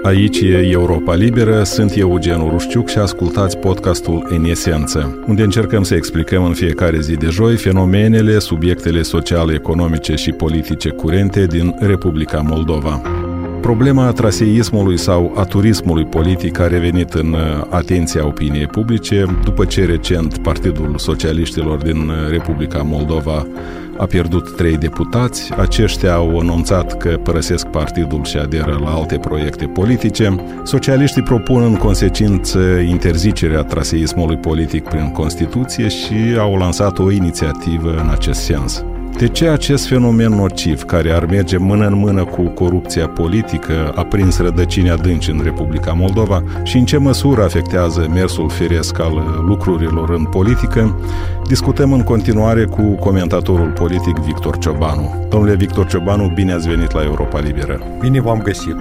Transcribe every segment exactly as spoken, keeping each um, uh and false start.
Aici e Europa Liberă, sunt eu, Eugen Urușciuc, și ascultați podcastul În Esență, unde încercăm să explicăm în fiecare zi de joi fenomenele, subiectele sociale, economice și politice curente din Republica Moldova. Problema traseismului sau a turismului politic a revenit în atenția opiniei publice după ce recent Partidul Socialiștilor din Republica Moldova a pierdut trei deputați. Aceștia au anunțat că părăsesc partidul și aderă la alte proiecte politice. Socialiștii propun în consecință interzicerea traseismului politic prin Constituție și au lansat o inițiativă în acest sens. De ce acest fenomen nociv, care ar merge mână în mână cu corupția politică, a prins rădăcini adânci în Republica Moldova și în ce măsură afectează mersul firesc al lucrurilor în politică, discutăm în continuare cu comentatorul politic Victor Ciobanu. Domnule Victor Ciobanu, bine ați venit la Europa Liberă. Bine v-am găsit.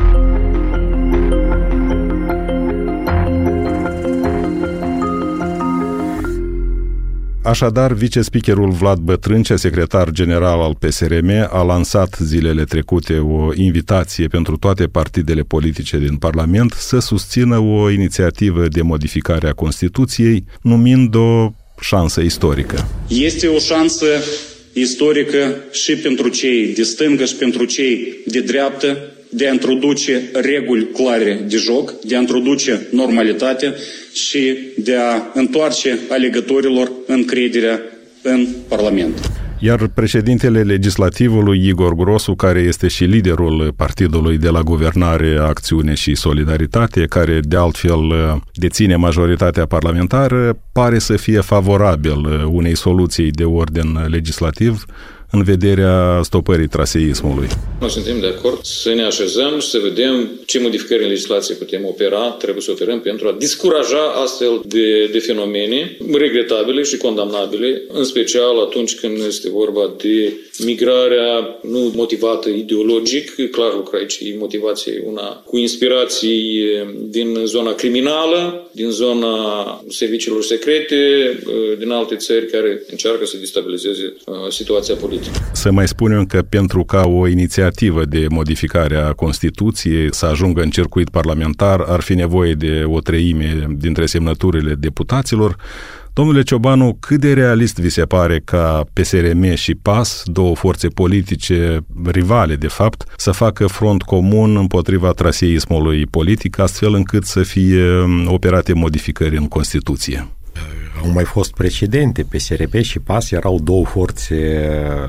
Așadar, vicespeakerul Vlad Bătrâncea, secretar general al P S R M, a lansat zilele trecute o invitație pentru toate partidele politice din Parlament să susțină o inițiativă de modificare a Constituției, numind o șansă istorică. Este o șansă istorică și pentru cei de stângă și pentru cei de dreaptă de a introduce reguli clare de joc, de a introduce normalitate și de a întoarce alegătorilor încrederea în Parlament. Iar președintele legislativului, Igor Grosu, care este și liderul partidului de la guvernare Acțiune și Solidaritate, care de altfel deține majoritatea parlamentară, pare să fie favorabil unei soluții de ordin legislativ în vederea stopării traseismului. Noi suntem de acord să ne așezăm și să vedem ce modificări în legislație putem opera, trebuie să operăm pentru a descuraja astfel de, de fenomene regretabile și condamnabile, în special atunci când este vorba de migrarea nu motivată ideologic, clar lucru aici, motivație una cu inspirații din zona criminală, din zona serviciilor secrete, din alte țări care încearcă să destabilizeze situația politică. Să mai spunem că pentru ca o inițiativă de modificare a Constituției să ajungă în circuit parlamentar ar fi nevoie de o treime dintre semnăturile deputaților. Domnule Ciobanu, cât de realist vi se pare ca P S R M și P A S, două forțe politice rivale de fapt, să facă front comun împotriva traseismului politic, astfel încât să fie operate modificări în Constituție? Au mai fost precedente, P S R P și P A S erau două forțe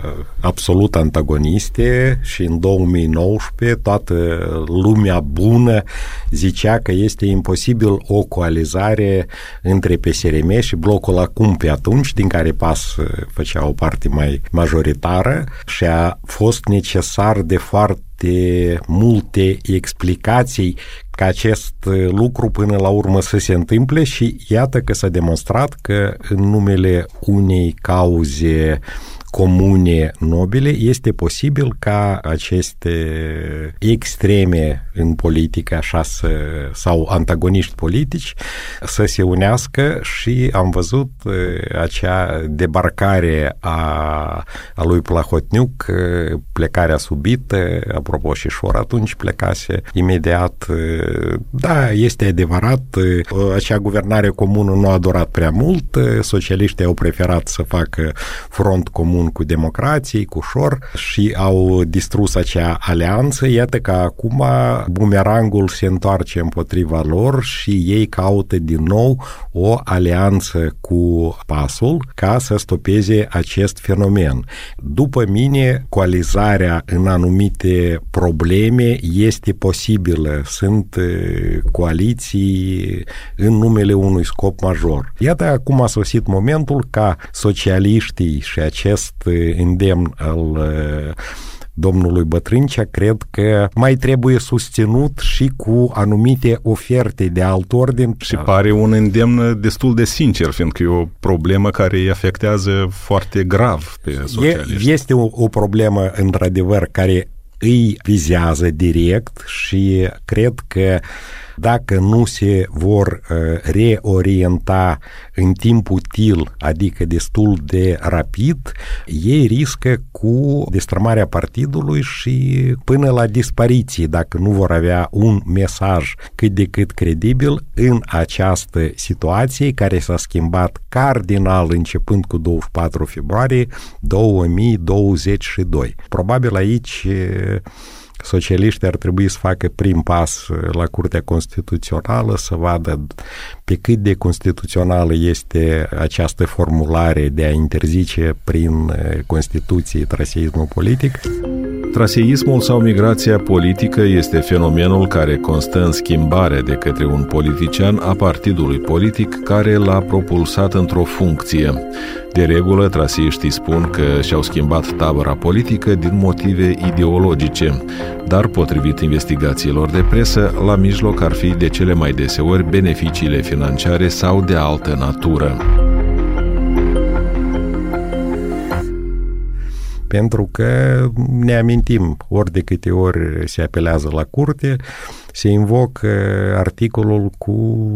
absolut antagoniste și în două mii nouăsprezece toată lumea bună zicea că este imposibil o coalizare între P S R M și blocul acum pe atunci, din care P A S făcea o parte mai majoritară și a fost necesar de foarte de multe explicații ca acest lucru până la urmă să se întâmple și iată că s-a demonstrat că în numele unei cauze comune nobile este posibil ca aceste extreme în politică așa să, sau antagoniști politici să se unească și am văzut acea debarcare a, a lui Plahotniuc, plecarea subită, apropo și Șor atunci plecase imediat. Da, este adevărat, acea guvernare comună nu a durat prea mult, socialiștii au preferat să facă front comun cu democrații, cu Șor și au distrus acea alianță. Iată că acum bumerangul se întoarce împotriva lor și ei caută din nou o alianță cu P A S-ul ca să stopeze acest fenomen. După mine, coalizarea în anumite probleme este posibilă. Sunt coaliții în numele unui scop major. Iată, acum a sosit momentul ca socialiștii și acest îndemn al domnului Bătrâncea, cred că mai trebuie susținut și cu anumite oferte de alt ordin. Și pare un îndemn destul de sincer, fiindcă e o problemă care îi afectează foarte grav pe socialiști. Este o, o problemă, într-adevăr, care îi vizează direct și cred că dacă nu se vor reorienta în timp util, adică destul de rapid, ei riscă cu destrămarea partidului și până la dispariție, dacă nu vor avea un mesaj cât de cât credibil în această situație care s-a schimbat cardinal începând cu douăzeci și patru februarie două mii douăzeci și doi. Probabil aici socialiștii ar trebui să facă prim pas la Curtea Constituțională să vadă pe cât de constituțională este această formulare de a interzice prin Constituție traseismul politic. Traseismul sau migrația politică este fenomenul care constă în schimbarea de către un politician a partidului politic care l-a propulsat într-o funcție. De regulă, traseiștii spun că și-au schimbat tabăra politică din motive ideologice, dar, potrivit investigațiilor de presă, la mijloc ar fi de cele mai deseori beneficiile financiare sau de altă natură. Pentru că ne amintim, ori de câte ori se apelează la curte, se invocă articolul cu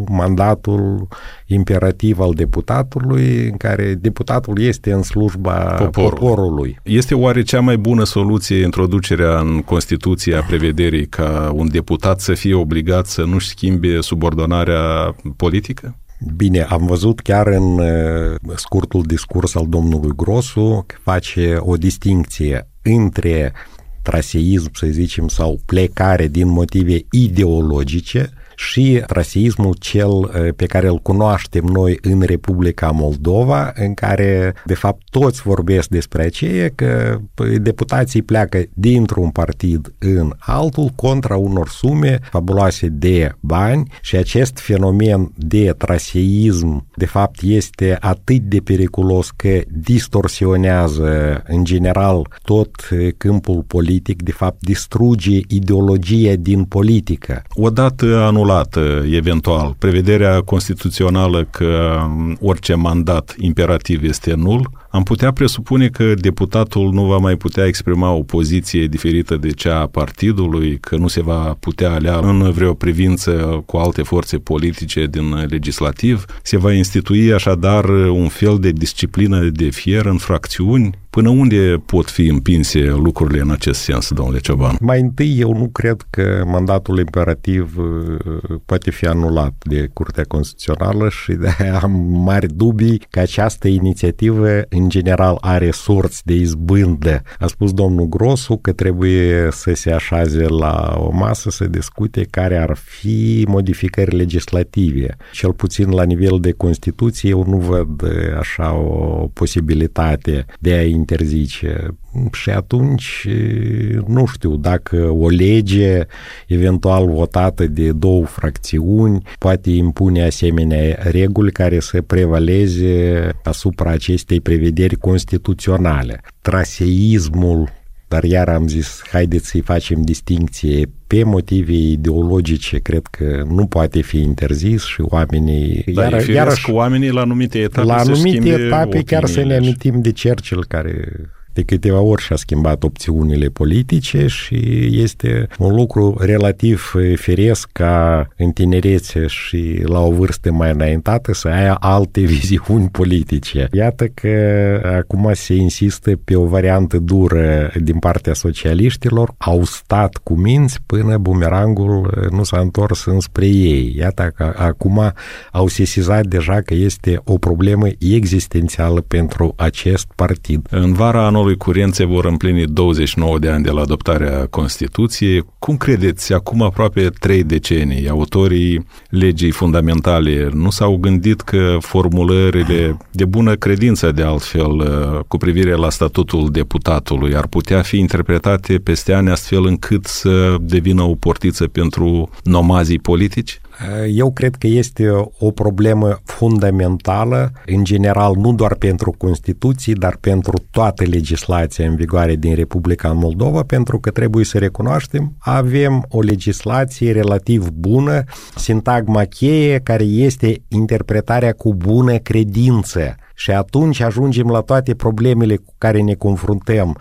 mandatul imperativ al deputatului, în care deputatul este în slujba Poporul. poporului. Este oare cea mai bună soluție introducerea în Constituție a prevederii ca un deputat să fie obligat să nu-și schimbe subordonarea politică? Bine, am văzut chiar în uh, scurtul discurs al domnului Grosu că face o distincție între traseism, să zicem, sau plecare din motive ideologice și traseismul cel pe care îl cunoaștem noi în Republica Moldova, în care, de fapt, toți vorbesc despre aceea că deputații pleacă dintr-un partid în altul contra unor sume fabuloase de bani și acest fenomen de traseism, de fapt, este atât de periculos că distorsionează, în general, tot câmpul politic, de fapt, distruge ideologia din politică. Odată anulat eventual prevederea constituțională că orice mandat imperativ este nul, am putea presupune că deputatul nu va mai putea exprima o poziție diferită de cea a partidului, că nu se va putea alea în vreo privință cu alte forțe politice din legislativ. Se va institui așadar un fel de disciplină de fier în fracțiuni. Până unde pot fi împinse lucrurile în acest sens, domnule Cioban? Mai întâi, eu nu cred că mandatul imperativ poate fi anulat de Curtea Constituțională și de-aia am mari dubii că această inițiativă în general are sorți de izbândă. A spus domnul Grosu că trebuie să se așeze la o masă să discute care ar fi modificări legislative. Cel puțin la nivel de Constituție eu nu văd așa o posibilitate de a interzice. Și atunci nu știu dacă o lege eventual votată de două fracțiuni poate impune asemenea reguli care să prevaleze asupra acestei prevederi constituționale. Traseismul, dar iar am zis, haideți să-i facem distincție pe motive ideologice, cred că nu poate fi interzis și oamenii... Da, iar, e iarăși, cu oamenii la anumite etape la anumite etape chiar să ne și... amintim de Churchill, care de câteva ori și-a schimbat opțiunile politice și este un lucru relativ firesc ca în tinerețe și la o vârstă mai înaintată să ai alte viziuni politice. Iată că acum se insistă pe o variantă dură din partea socialiștilor, au stat cu minți până bumerangul nu s-a întors înspre ei. Iată că acum au sesizat deja că este o problemă existențială pentru acest partid. În vara anului curent se vor împlini douăzeci și nouă de ani de la adoptarea Constituției. Cum credeți, acum aproape trei decenii, autorii legii fundamentale nu s-au gândit că formulările de bună credință, de altfel, cu privire la statutul deputatului, ar putea fi interpretate peste ani astfel încât să devină o portiță pentru nomazii politici? Eu cred că este o problemă fundamentală, în general, nu doar pentru Constituții, dar pentru toată legislația în vigoare din Republica Moldova, pentru că trebuie să recunoaștem, avem o legislație relativ bună, sintagma cheie, care este interpretarea cu bună credință. Și atunci ajungem la toate problemele cu care ne confruntăm,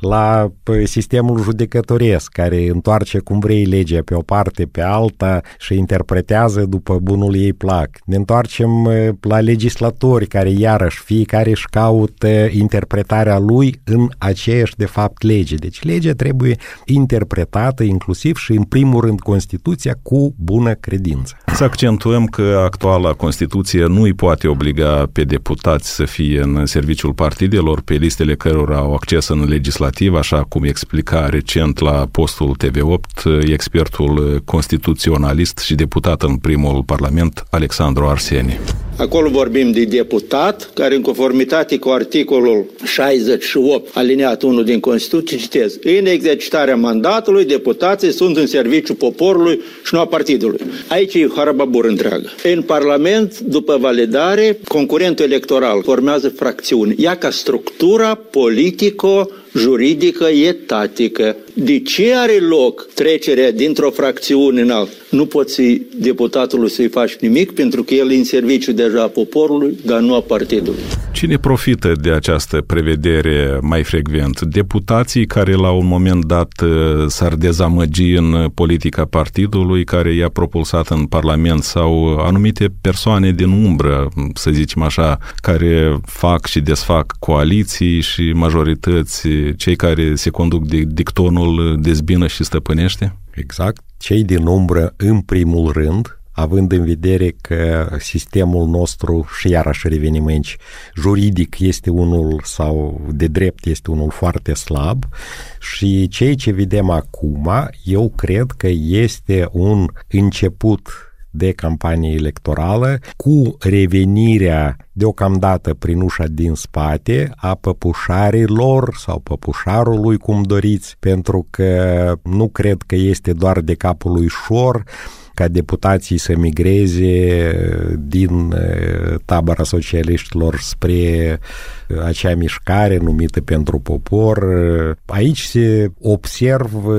la sistemul judecătoresc, care întoarce cum vrei legea pe o parte, pe alta și interpretează interpretează după bunul ei plac. Ne întoarcem la legislatori care iarăși fiecare își caută interpretarea lui în aceeași de fapt lege. Deci legea trebuie interpretată inclusiv și în primul rând Constituția cu bună credință. Să accentuăm că actuala Constituție nu îi poate obliga pe deputați să fie în serviciul partidelor, pe listele cărora au acces în legislativ, așa cum explica recent la postul T V opt expertul constituționalist și deputat în primul Parlament, Alexandru Arseni. Acolo vorbim de deputat, care în conformitate cu articolul șaizeci și opt, alineatul unu din Constituție, citez, în exercitarea mandatului, deputații sunt în serviciul poporului și nu a partidului. Aici e harababur întreagă. În Parlament, după validare, concurentul electoral formează fracțiuni. Ea ca structura politico juridică etatică. De ce are loc trecerea dintr-o fracțiune în alta? Nu poți deputatului să-i faci nimic pentru că el e în serviciu deja a poporului, dar nu a partidului. Cine profită de această prevedere mai frecvent? Deputații care la un moment dat s-ar dezamăgi în politica partidului care i-a propulsat în Parlament sau anumite persoane din umbră, să zicem așa, care fac și desfac coaliții și majorități, cei care se conduc de dictonul dezbină și stăpânește? Exact. Cei din umbră în primul rând, având în vedere că sistemul nostru, și iarăși revenim aici, juridic este unul sau de drept este unul foarte slab și ceea ce vedem acum, eu cred că este un început de campanie electorală cu revenirea deocamdată prin ușa din spate a păpușarilor sau păpușarului, cum doriți, pentru că nu cred că este doar de capul lui Șor ca deputații să migreze din tabăra socialiștilor spre acea mișcare numită Pentru Popor. Aici se observă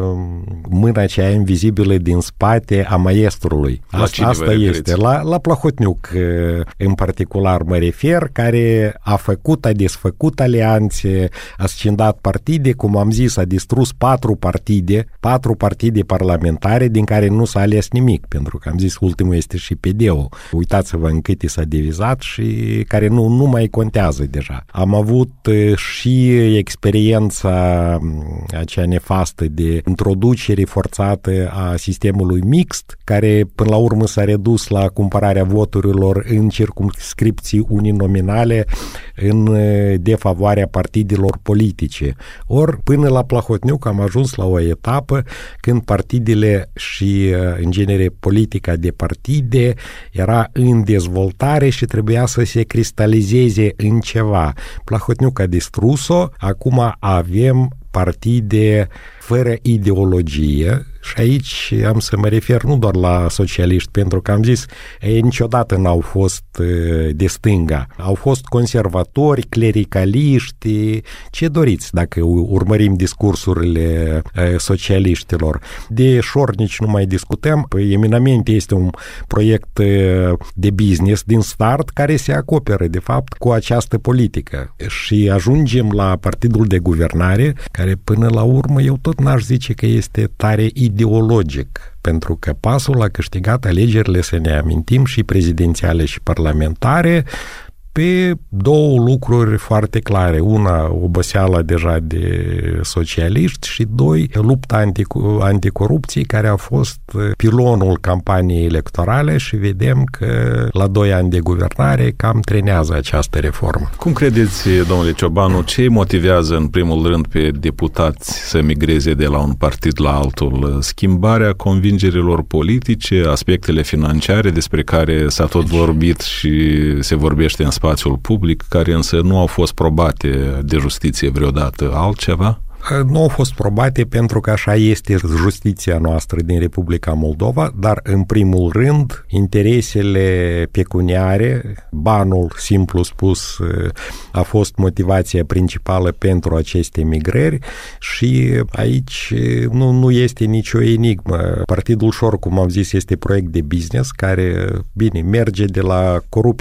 mâna aceea invizibilă din spate a maestrului. Asta, asta este. La, la Plahotniuc în particular mă refer, care a făcut, a desfăcut alianțe, a scindat partide, cum am zis, a distrus patru partide, patru partide parlamentare din care nu s-a ales nimic, pentru că am zis ultimul este și P D-ul. Uitați-vă în câte s-a divizat și care nu, nu mai contează deja. Am avut și experiența aceea nefastă de introducere forțată a sistemului mixt, care până la urmă s-a redus la cumpărarea voturilor în circumscripții uninominale în defavoarea partidelor politice. Ori până la Plahotniuc am ajuns la o etapă când partidele și în genere politica de partide era în dezvoltare și trebuia să se cristalizeze în ceva. Plahotniuc a distrus-o, acum avem partide fără ideologie și aici am să mă refer nu doar la socialiști, pentru că am zis ei niciodată n-au fost de stânga, au fost conservatori, clericaliști, ce doriți dacă urmărim discursurile socialiștilor. De Șor nici nu mai discutăm, eminamente este un proiect de business din start care se acoperă de fapt cu această politică și ajungem la partidul de guvernare care până la urmă eu tot n-aș zice că este tare ideologic, pentru că PAS-ul a câștigat alegerile, să ne amintim, și prezidențiale și parlamentare, pe două lucruri foarte clare. Una, oboseala deja de socialiști și doi, lupta antic- anticorupție, care a fost pilonul campaniei electorale și vedem că la doi ani de guvernare cam trenează această reformă. Cum credeți, domnule Ciobanu, ce îi motivează în primul rând pe deputați să migreze de la un partid la altul? Schimbarea convingerilor politice, aspectele financiare despre care s-a tot vorbit și se vorbește în spațiul public, care însă nu au fost probate de justiție vreodată, altceva? Nu au fost probate pentru că așa este justiția noastră din Republica Moldova, dar în primul rând interesele pecuniare, banul, simplu spus, a fost motivația principală pentru aceste migrări și aici nu, nu este nicio enigmă. Partidul Șor, cum am zis, este proiect de business care, bine, merge de la coruperea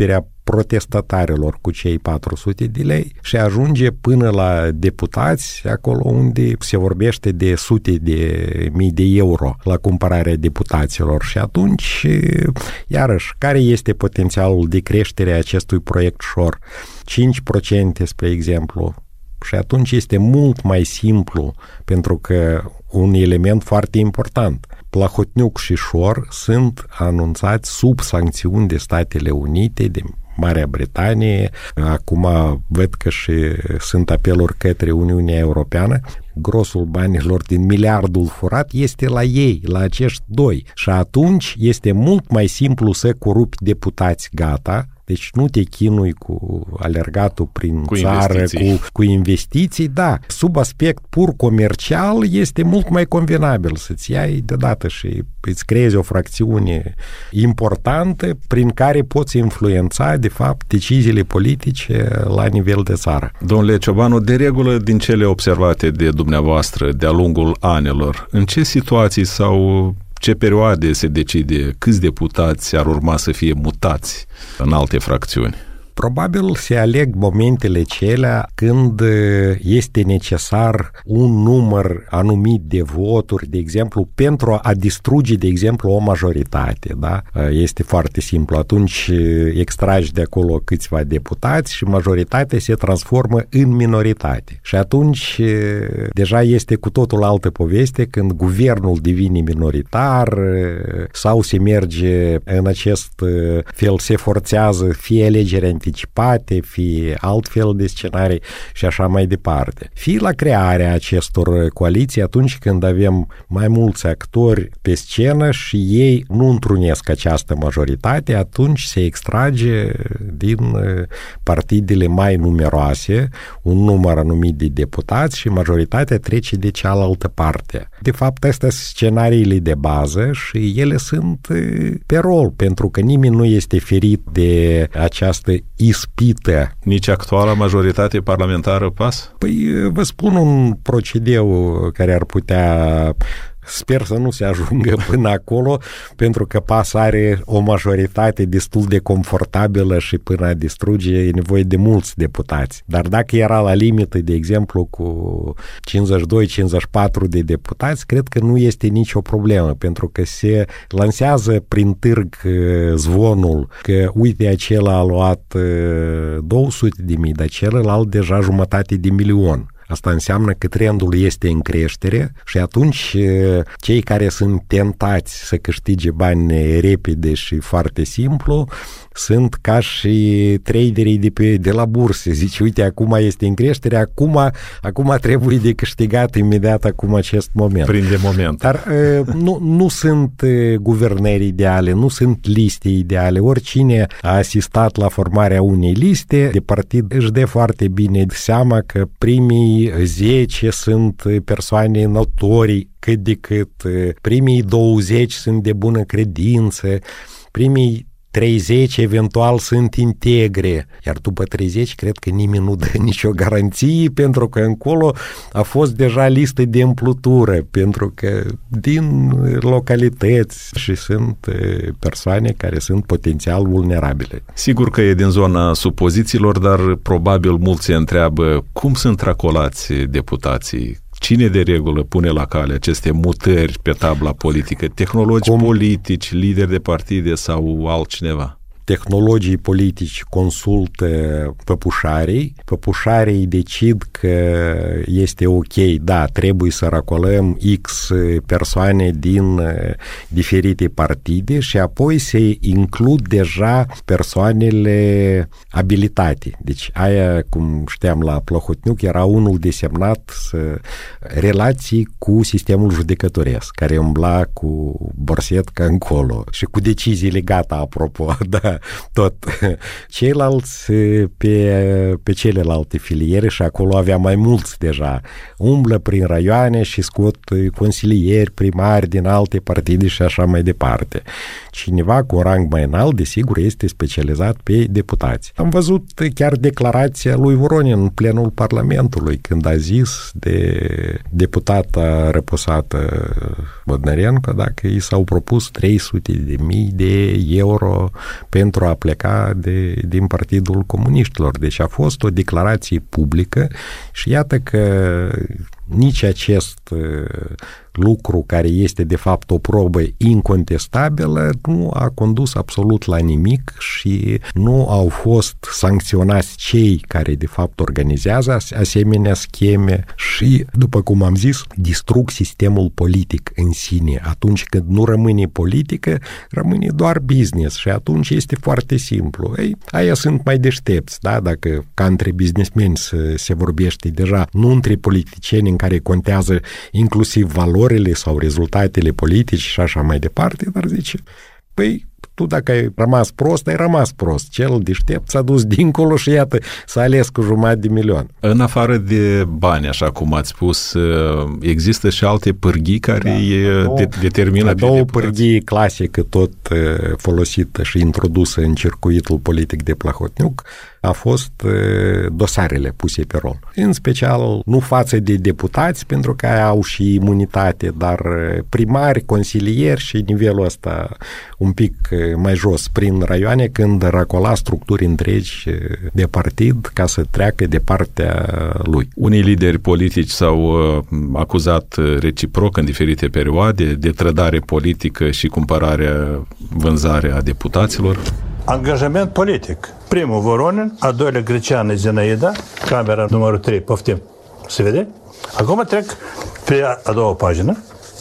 protestatarilor cu cei patru sute de lei și ajunge până la deputați, acolo unde se vorbește de sute de mii de euro la cumpărarea deputaților. Și atunci, iarăși, care este potențialul de creștere a acestui proiect șor? cinci la sută, spre exemplu. Și atunci este mult mai simplu, pentru că un element foarte important, Plahotniuc și Șor sunt anunțați sub sancțiuni de Statele Unite, de Marea Britanie. Acum văd că și sunt apeluri către Uniunea Europeană. Grosul banilor din miliardul furat este la ei, la acești doi. Și atunci este mult mai simplu să corupi deputați, gata. Deci nu te chinui cu alergatul prin cu țară, investiții. Cu, cu investiții, da. Sub aspect pur comercial este mult mai convenabil să-ți iai deodată și îți creezi o fracțiune importantă prin care poți influența, de fapt, deciziile politice la nivel de țară. Domnule Ciobanu, de regulă, din cele observate de dumneavoastră de-a lungul anilor, în ce situații sau ce perioade se decide câți deputați ar urma să fie mutați în alte fracțiuni? Probabil se aleg momentele celea când este necesar un număr anumit de voturi, de exemplu, pentru a distruge, de exemplu, o majoritate, da? Este foarte simplu. Atunci extragi de acolo câțiva deputați și majoritatea se transformă în minoritate. Și atunci deja este cu totul altă poveste când guvernul devine minoritar sau se merge în acest fel, se forțează fie alegerea anticipate, fie altfel de scenarii și așa mai departe. Fie la crearea acestor coaliții atunci când avem mai mulți actori pe scenă și ei nu întrunesc această majoritate, atunci se extrage din partidele mai numeroase un număr anumit de deputați și majoritatea trece de cealaltă parte. De fapt, astea sunt scenariile de bază și ele sunt pe rol, pentru că nimeni nu este ferit de această ispită. Nici actuala majoritate parlamentară P A S? Păi vă spun un procedeu care ar putea, sper să nu se ajungă până acolo, pentru că P A S are o majoritate destul de confortabilă și până a distruge e nevoie de mulți deputați. Dar dacă era la limită, de exemplu, cu cincizeci și doi cincizeci și patru de deputați, cred că nu este nicio problemă, pentru că se lansează prin târg zvonul că, uite, acela a luat două sute de mii, dar celălalt deja jumătate de milion. Asta înseamnă că trendul este în creștere și atunci cei care sunt tentați să câștige bani repede și foarte simplu sunt ca și traderii de, pe, de la bursă. Zice, uite, acum este în creștere, acum, acum trebuie de câștigat imediat acum acest moment. Prinde moment. Dar nu, nu sunt guvernări ideale, nu sunt liste ideale. Oricine a asistat la formarea unei liste de partid își dă foarte bine seama că primii zece sunt persoane notorii cât de cât, primii douăzeci sunt de bună credință, primii treizeci eventual sunt integre, iar după treizeci cred că nimeni nu dă nicio garanție, pentru că încolo a fost deja listă de împlutură, pentru că din localități și sunt persoane care sunt potențial vulnerabile. Sigur că e din zona supozițiilor, dar probabil mulți se întreabă cum sunt tracolați deputații. Cine de regulă pune la cale aceste mutări pe tabla politică? Tehnologi Cum? politici, lideri de partide sau altcineva? Tehnologii politici consultă păpușarii, păpușarii decid că este ok, da, trebuie să racolăm X persoane din diferite partide și apoi se includ deja persoanele abilitate. Deci aia, cum știam la Plahotniuc, era unul desemnat să relații cu sistemul judecătoresc, care umbla cu borset ca încolo și cu deciziile gata, apropo, da, tot. Ceilalți pe, pe celelalte filiere și acolo avea mai mulți deja. Umblă prin raioane și scot consilieri, primari din alte partide și așa mai departe. Cineva cu un rang mai înalt, desigur, este specializat pe deputați. Am văzut chiar declarația lui Voronin în plenul Parlamentului, când a zis de deputata răposată Bodnărenco, dacă i s-au propus trei sute de mii de euro pentru pentru a pleca de, din Partidul Comuniștilor. Deci a fost o declarație publică și iată că nici acest lucru, care este de fapt o probă incontestabilă, nu a condus absolut la nimic și nu au fost sancționați cei care de fapt organizează asemenea scheme și, după cum am zis, distrug sistemul politic în sine. Atunci când nu rămâne politică, rămâne doar business și atunci este foarte simplu. Ei, aia sunt mai deștepți, da? Dacă ca între businessmeni se, se vorbește deja, nu între politicieni în care contează inclusiv valorile sau rezultatele politice și așa mai departe, dar zice, păi, tu dacă ai rămas prost, ai rămas prost. Cel deștept s-a dus dincolo și iată, s-a ales cu jumătate de milion. În afară de bani, așa cum ați spus, există și alte pârghii care da, de, determină... Două pârghii clasică tot folosită și introdusă în circuitul politic de Plahotniuc a fost dosarele puse pe rol. În special, nu față de deputați, pentru că au și imunitate, dar primari, consilieri și nivelul ăsta un pic mai jos, prin raioane, când racola structuri întregi de partid ca să treacă de partea lui. Unii lideri politici s-au acuzat reciproc în diferite perioade de trădare politică și cumpărarea, vânzarea a deputaților. Angajament politic. Primul Voronin, a doilea Greceanu Zinaida, camera numărul trei, poftim. Se vede? Acum trec pe a doua pagină.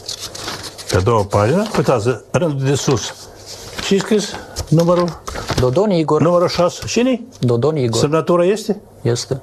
Pe a doua pagină, uitați, rândul de sus. Și scris numărul? Dodon Igor. Numărul șase. Cine? Dodon Igor. Semnătura este? Este.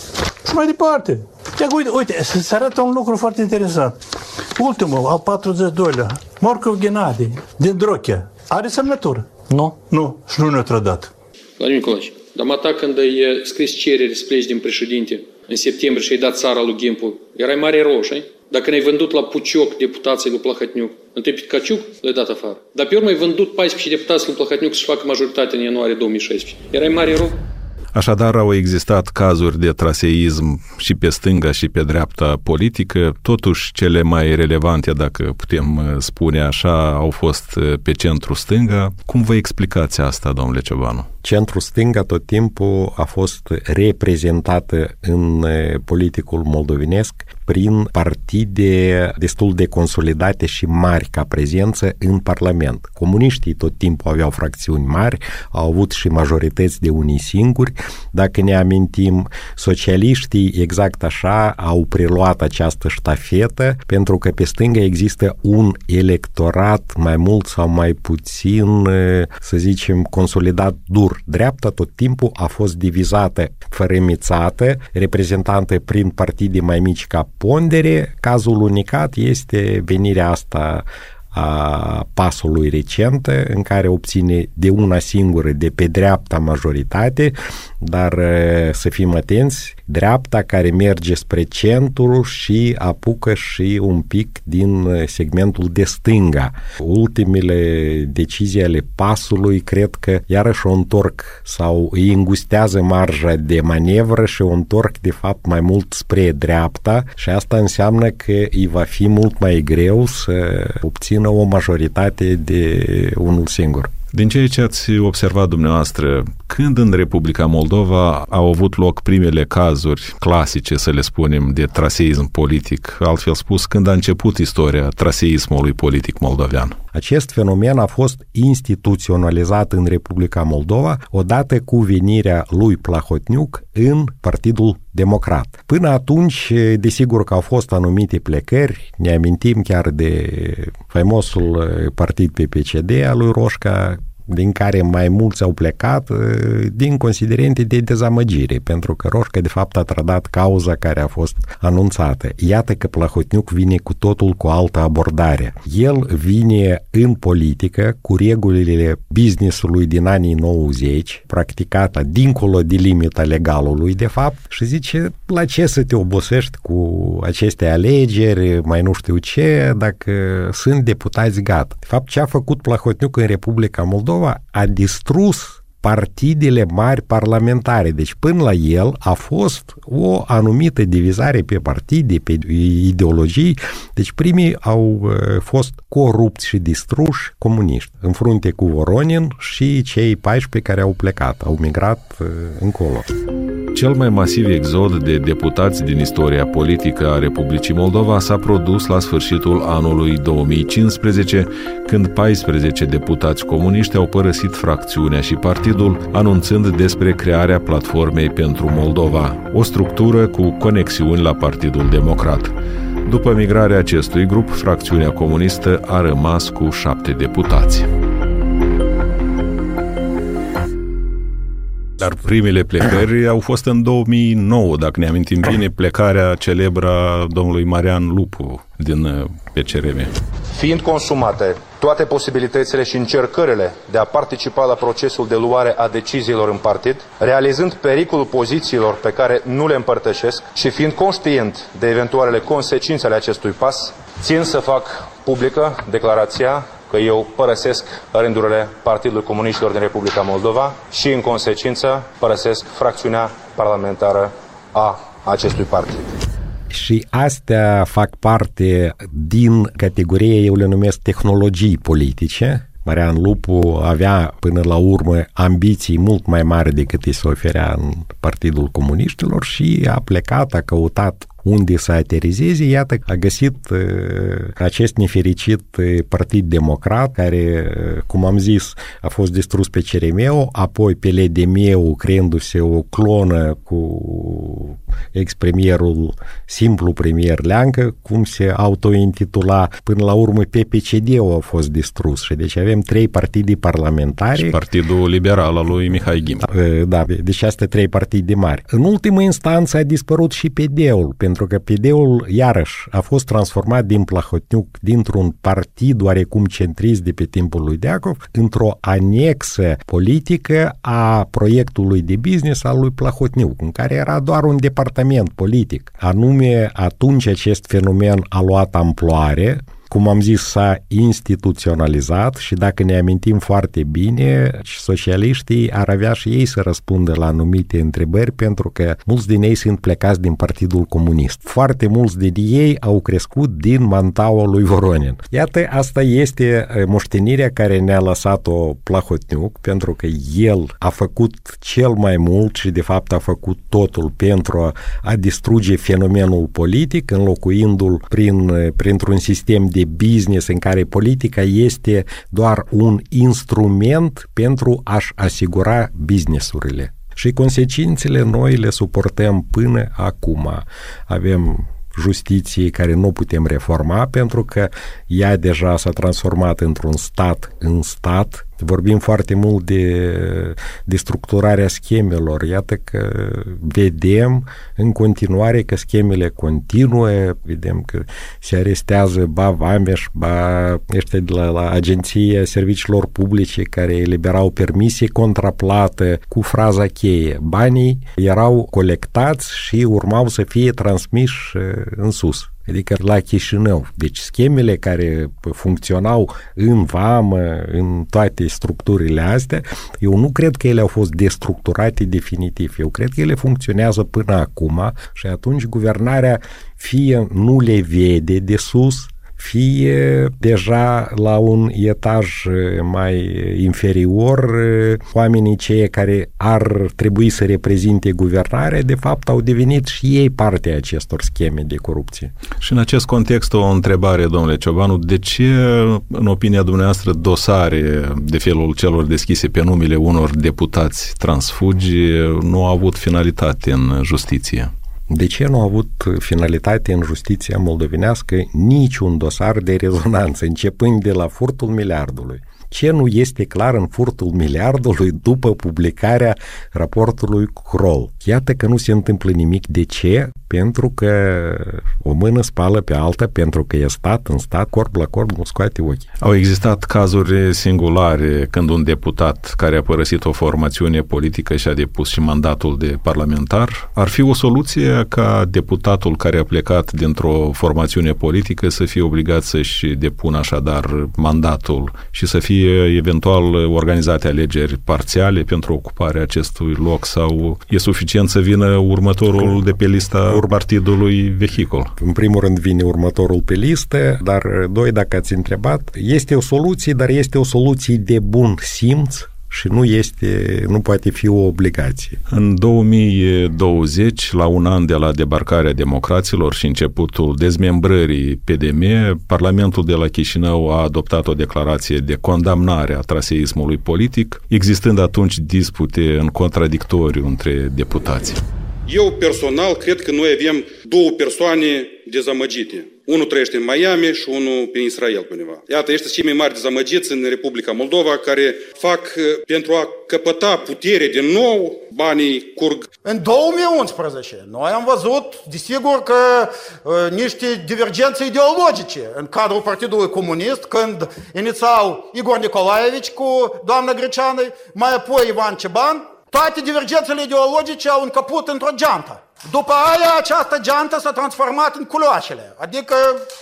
Și mai departe. Uite, uite, se arată un lucru foarte interesant. Ultimul, al patruzeci și doilea, Morcov Ghenadi, din Drochea, are semnătură? Nu. Nu, și nu ne-a trădat. Vladimir Nicolaevici, dar mă ta când ai scris cerere să pleci din președinte în septembrie și ai dat țara lui Gimpu, erai mare erou, așa? Dacă ne-ai vândut la Pucioc deputații lui Plahotniuc, întâi pe Tcaciuc l-ai dat afară. Dar pe urmă ai vândut paisprezece deputați lui Plahotniuc să-și facă majoritate în ianuarie două mii șaisprezece. Erai mare erou? Așadar, au existat cazuri de traseism și pe stânga și pe dreapta politică, totuși cele mai relevante, dacă putem spune așa, au fost pe centru stânga. Cum vă explicați asta, domnule Ciobanu? Centru stânga tot timpul a fost reprezentată în politicul moldovenesc prin partide destul de consolidate și mari ca prezență în Parlament. Comuniștii tot timpul aveau fracțiuni mari, au avut și majorități de unii singuri. Dacă ne amintim, socialiștii exact așa au preluat această ștafetă, pentru că pe stânga există un electorat mai mult sau mai puțin, să zicem, consolidat dur. Dreapta tot timpul a fost divizată, fărâmițată, reprezentată prin partide mai mici ca pondere. Cazul unicat este venirea asta a pasului recent, în care obține de una singură de pe dreapta majoritate, dar să fim atenți, dreapta care merge spre centru și apucă și un pic din segmentul de stânga. Ultimele decizii ale pasului cred că iarăși o întorc sau îi îngustează marja de manevră și o întorc de fapt mai mult spre dreapta și asta înseamnă că îi va fi mult mai greu să obțină o majoritate de unul singur. Din ceea ce ați observat dumneavoastră, când în Republica Moldova au avut loc primele cazuri clasice, să le spunem, de traseism politic, altfel spus, când a început istoria traseismului politic moldovean? Acest fenomen a fost instituționalizat în Republica Moldova odată cu venirea lui Plahotniuc în Partidul Democrat. Până atunci, desigur că au fost anumite plecări, ne amintim chiar de faimosul partid P P C D al lui Roșca, din care mai mulți au plecat din considerente de dezamăgire, pentru că Roșca de fapt a trădat cauza care a fost anunțată. Iată că Plahotniuc vine cu totul cu altă abordare. El vine în politică cu regulile business-ului din anii nouăzeci, practicată dincolo de limita legalului de fapt, și zice, la ce să te obosești cu aceste alegeri, mai nu știu ce, dacă sunt deputați gata. De fapt, ce a făcut Plahotniuc în Republica Moldova a distrus partidele mari parlamentare. Deci până la el a fost o anumită divizare pe partide, pe ideologii. Deci primii au fost corupți și distruși comuniști în frunte cu Voronin și cei paisprezece care au plecat, au migrat încolo. Cel mai masiv exod de deputați din istoria politică a Republicii Moldova s-a produs la sfârșitul anului două mii cincisprezece, când paisprezece deputați comuniști au părăsit fracțiunea și partidul, anunțând despre crearea Platformei pentru Moldova, o structură cu conexiuni la Partidul Democrat. După migrarea acestui grup, fracțiunea comunistă a rămas cu șapte deputați. Dar primele plecări au fost în două mii nouă, dacă ne amintim bine, plecarea celebră a domnului Marian Lupu din P C R M. Fiind consumate toate posibilitățile și încercările de a participa la procesul de luare a deciziilor în partid, realizând pericolul pozițiilor pe care nu le împărtășesc și fiind conștient de eventualele consecințe ale acestui pas, țin să fac publică declarația că eu părăsesc rândurile Partidului Comuniștilor din Republica Moldova și, în consecință, părăsesc fracțiunea parlamentară a acestui partid. Și astea fac parte din categoria, eu le numesc tehnologii politice. Marian Lupu avea până la urmă ambiții mult mai mari decât îi se oferea în Partidul Comuniștilor și a plecat, a căutat unde să aterizeze, iată, a găsit uh, acest nefericit uh, Partid Democrat, care, uh, cum am zis, a fost distrus pe C R M-ul, apoi pe L D M-ul, creându-se o clonă cu ex-premierul, simplu premier Leancă, cum se autointitula, până la urmă P P C D-ul a fost distrus. Și deci avem trei partide parlamentare. Și Partidul Liberal al lui Mihai Ghim. Uh, da, deci astea trei partide mari. În ultimă instanță a dispărut și P D-ul, pentru că P D-ul, iarăși, a fost transformat din Plahotniuc, dintr-un partid oarecum centrist de pe timpul lui Deacov, într-o anexă politică a proiectului de business al lui Plahotniuc, în care era doar un departament politic. Anume, atunci acest fenomen a luat amploare, cum am zis, s-a instituționalizat și dacă ne amintim foarte bine, socialiștii ar avea și ei să răspundă la anumite întrebări, pentru că mulți din ei sunt plecați din Partidul Comunist. Foarte mulți din ei au crescut din mantaua lui Voronin. Iată, asta este moștenirea care ne-a lăsat-o Plahotniuc, pentru că el a făcut cel mai mult și de fapt a făcut totul pentru a distruge fenomenul politic, înlocuindu-l prin, printr-un sistem de de business în care politica este doar un instrument pentru a-și asigura businessurile. Și consecințele noi le suportăm până acum. Avem justiție care nu putem reforma pentru că ea deja s-a transformat într-un stat în stat. Vorbim foarte mult de, de structurarea schemelor. Iată că vedem în continuare că schemele continuă, vedem că se arestează ba Vameș, ba ăștia de la, la Agenția Serviciilor Publice care eliberau permise contraplată cu fraza cheie. Banii erau colectați și urmau să fie transmiși în sus, adică la Chișinău. Deci schemele care funcționau în vamă, în toate structurile astea, eu nu cred că ele au fost destructurate definitiv. Eu cred că ele funcționează până acum și atunci guvernarea fie nu le vede de sus, fie deja la un etaj mai inferior, oamenii cei care ar trebui să reprezinte guvernarea, de fapt au devenit și ei parte a acestor scheme de corupție. Și în acest context o întrebare, domnule Ciobanu, de ce, în opinia dumneavoastră, dosare de felul celor deschise pe numele unor deputați transfugi nu au avut finalitate în justiție? De ce nu a avut finalitate în justiția moldovenească niciun dosar de rezonanță, începând de la furtul miliardului? Ce nu este clar în furtul miliardului după publicarea raportului Kroll? Iată că nu se întâmplă nimic. De ce? Pentru că o mână spală pe alta, pentru că e stat în stat, corp la corp nu scoate ochii. Au existat cazuri singulare când un deputat care a părăsit o formațiune politică și a depus și mandatul de parlamentar. Ar fi o soluție putea ca deputatul care a plecat dintr-o formațiune politică să fie obligat să-și depună așadar mandatul și să fie eventual organizate alegeri parțiale pentru ocuparea acestui loc, sau e suficient să vină următorul de pe lista partidului vehicul? În primul rând vine următorul pe listă, dar doi, dacă ați întrebat, este o soluție, dar este o soluție de bun simț și nu este, nu poate fi o obligație. În două mii douăzeci, la un an de la debarcarea democraților și începutul dezmembrării P D M, Parlamentul de la Chișinău a adoptat o declarație de condamnare a traseismului politic, existând atunci dispute în contradictoriu între deputați. Eu personal cred că noi avem două persoane dezamăgite. Unul trăiește în Miami și unul pe Israel pe undeva. Iată, ăștia cei mai mari dezamăgiți în Republica Moldova, care fac pentru a căpăta putere din nou, banii curg. În două mii unsprezece noi am văzut, desigur, că uh, niște divergențe ideologice în cadrul Partidului Comunist, când inițiau Igor Nicolaevici cu doamna Greceană, mai apoi Ivan Ceban. Toate divergențele ideologice au încăput într-o geantă. După aia, această geantă s-a transformat în culoașele. Adică,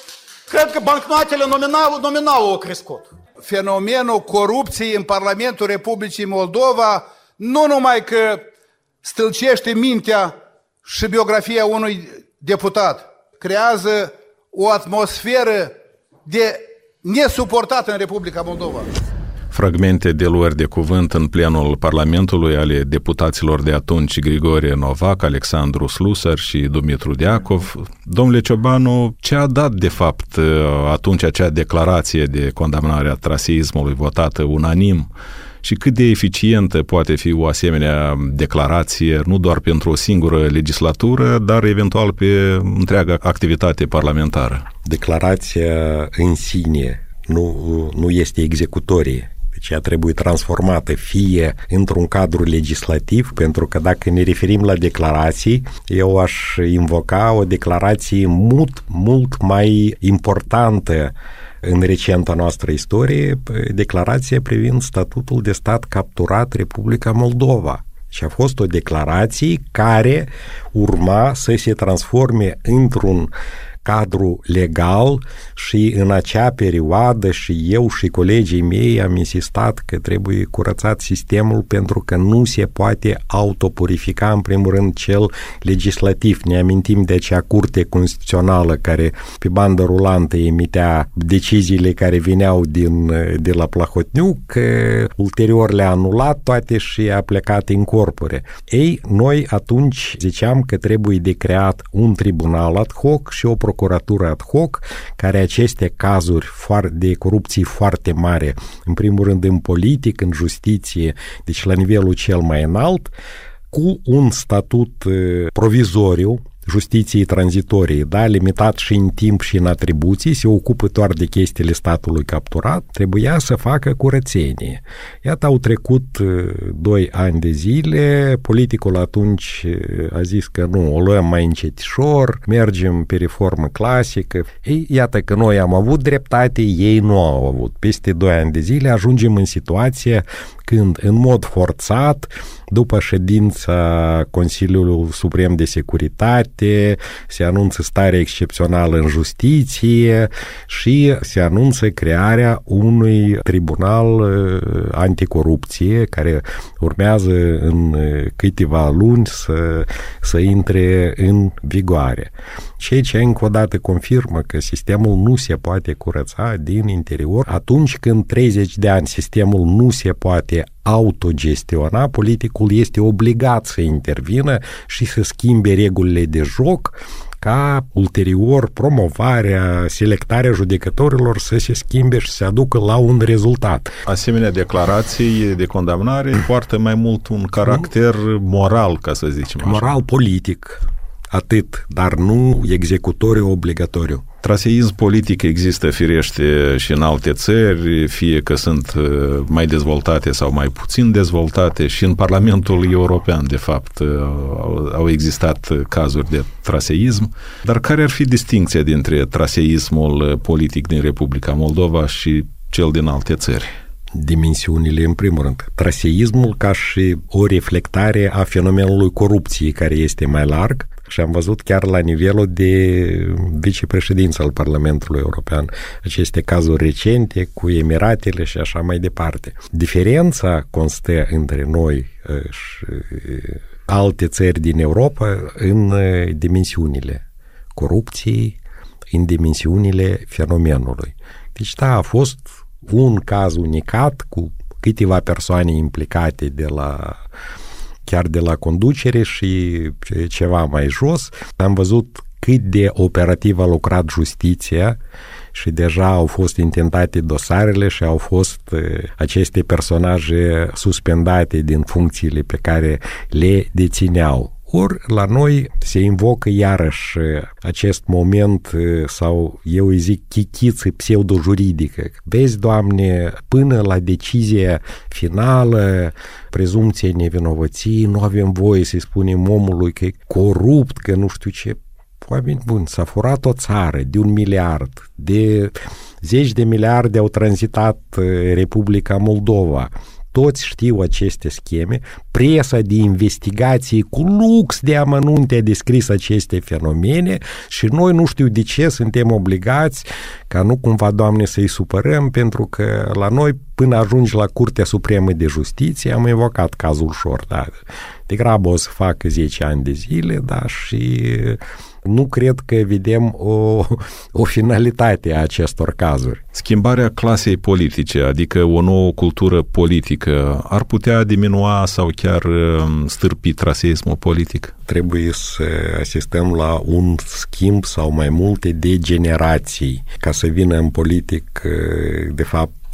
cred că bancnotele nominal, nominal au crescut. Fenomenul corupției în Parlamentul Republicii Moldova nu numai că stâlcește mintea și biografia unui deputat, creează o atmosferă de nesuportat în Republica Moldova. Fragmente de luări de cuvânt în plenul Parlamentului ale deputaților de atunci Grigore Novac, Alexandru Slusar și Dumitru Deacov. Domnule Ciobanu, ce a dat de fapt atunci acea declarație de condamnare a traseismului votată unanim și cât de eficientă poate fi o asemenea declarație nu doar pentru o singură legislatură, dar eventual pe întreaga activitate parlamentară? Declarația în sine nu, nu este executorie. Deci ea trebuie transformată fie într-un cadru legislativ, pentru că dacă ne referim la declarații, eu aș invoca o declarație mult, mult mai importantă în recenta noastră istorie, declarația privind statutul de stat capturat Republica Moldova. Și a fost o declarație care urma să se transforme într-un cadru legal și în acea perioadă și eu și colegii mei am insistat că trebuie curățat sistemul pentru că nu se poate autopurifica în primul rând cel legislativ. Ne amintim de acea curte constituțională care pe bandă rulantă emitea deciziile care veneau din, de la Plahotniuc, că ulterior le-a anulat toate și a plecat în corpore. Ei, noi atunci ziceam că trebuie de creat un tribunal ad hoc și o procuratură ad hoc, care aceste cazuri de corupție foarte mare, în primul rând în politic, în justiție, deci la nivelul cel mai înalt, cu un statut provizoriu, justiției tranzitorii, da, limitat și în timp și în atribuții, se ocupă doar de chestiile statului capturat, trebuia să facă curățenie. Iată, au trecut doi ani de zile, politicul atunci a zis că nu, o luăm mai încetișor, mergem pe reformă clasică. Ei, iată că noi am avut dreptate, ei nu au avut. Peste doi ani de zile ajungem în situația când, în mod forțat, după ședința Consiliului Suprem de Securitate, se anunță stare excepțională în justiție și se anunță crearea unui tribunal anticorupție care urmează în câteva luni să, să intre în vigoare. Ceea ce încă o dată confirmă că sistemul nu se poate curăța din interior. Atunci când treizeci de ani sistemul nu se poate autogestiona, politicul este obligat să intervină și să schimbe regulile de joc ca ulterior promovarea, selectarea judecătorilor să se schimbe și să aducă la un rezultat. Asemenea declarații de condamnare poartă mai mult un caracter moral, ca să zicem așa. Moral politic. Atât, dar nu executoriu obligatoriu. Traseism politic există firește și în alte țări, fie că sunt mai dezvoltate sau mai puțin dezvoltate, și în Parlamentul European, de fapt, au existat cazuri de traseism. Dar care ar fi distincția dintre traseismul politic din Republica Moldova și cel din alte țări? Dimensiunile, în primul rând. Traseismul ca și o reflectare a fenomenului corupției, care este mai larg, și am văzut chiar la nivelul de vicepreședință al Parlamentului European aceste cazuri recente cu Emiratele și așa mai departe. Diferența constă între noi și alte țări din Europa în dimensiunile corupției, în dimensiunile fenomenului. Deci da, a fost un caz unicat cu câteva persoane implicate de la chiar de la conducere și ceva mai jos. Am văzut cât de operativ a lucrat justiția și deja au fost intentate dosarele și au fost aceste personaje suspendate din funcțiile pe care le dețineau. Ori la noi se invocă iarăși acest moment sau eu îi zic chichiță pseudo-juridică. Vezi, Doamne, până la decizia finală, prezumția nevinovăției, nu avem voie să-i spunem omului că e corupt, că nu știu ce. Oameni buni, s-a furat o țară de un miliard, de zeci de miliarde au tranzitat Republica Moldova. Toți știu aceste scheme, presa de investigații cu lux de amănunte a descris aceste fenomene și noi nu știu de ce suntem obligați ca nu cumva, Doamne, să-i supărăm, pentru că la noi până ajungi la Curtea Supremă de Justiție am invocat cazul ușor, da. Degrabă o să facă zece ani de zile, da, și nu cred că vedem o, o finalitate a acestor cazuri. Schimbarea clasei politice, adică o nouă cultură politică, ar putea diminua sau chiar stârpi traseismul politic? Trebuie să asistăm la un schimb sau mai multe de generații ca să vină în politic, de fapt,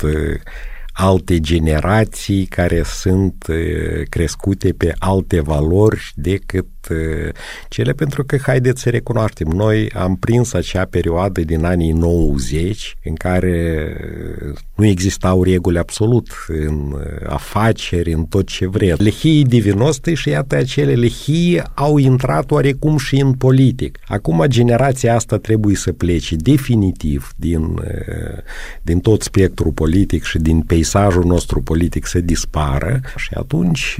alte generații care sunt crescute pe alte valori decât cele, pentru că haideți să recunoaștem, noi am prins acea perioadă din anii nouăzeci în care nu existau reguli absolut în afaceri, în tot ce vreți. Lehii divinosti și iată acele lehii au intrat oarecum și în politic. Acum generația asta trebuie să plece definitiv din, din tot spectrul politic și din peisajul nostru politic să dispară și atunci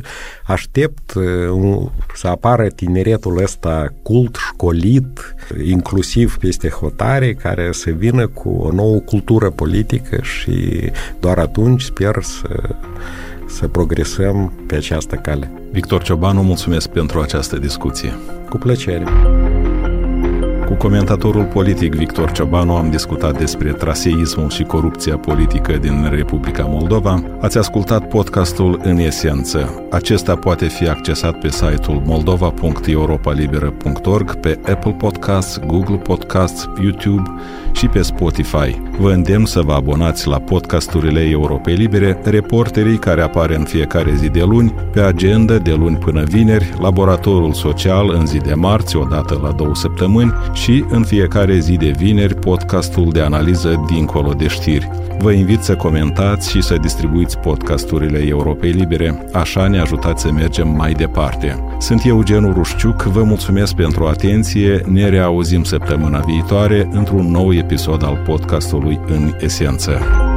aștept să apară tineretul ăsta cult, școlit, inclusiv peste hotare, care să vină cu o nouă cultură politică și doar atunci sper să, să progresăm pe această cale. Victor Ciobanu, mulțumesc pentru această discuție. Cu plăcere. Cu comentatorul politic Victor Ciobanu am discutat despre traseismul și corupția politică din Republica Moldova. Ați ascultat podcastul În Esență. Acesta poate fi accesat pe site-ul moldova punct europalibera punct org, pe Apple Podcasts, Google Podcasts, YouTube și pe Spotify. Vă îndemn să vă abonați la podcasturile Europei Libere, reporterii care apare în fiecare zi de luni, pe agenda de luni până vineri, laboratorul social în zi de marți, o dată la două săptămâni, și în fiecare zi de vineri podcastul de analiză Dincolo de știri. Vă invit să comentați și să distribuiți podcasturile Europei Libere, așa ne ajutați să mergem mai departe. Sunt Eugen Urușciuc, vă mulțumesc pentru atenție, ne reauzim săptămâna viitoare într-un nou episod al podcastului În Esență.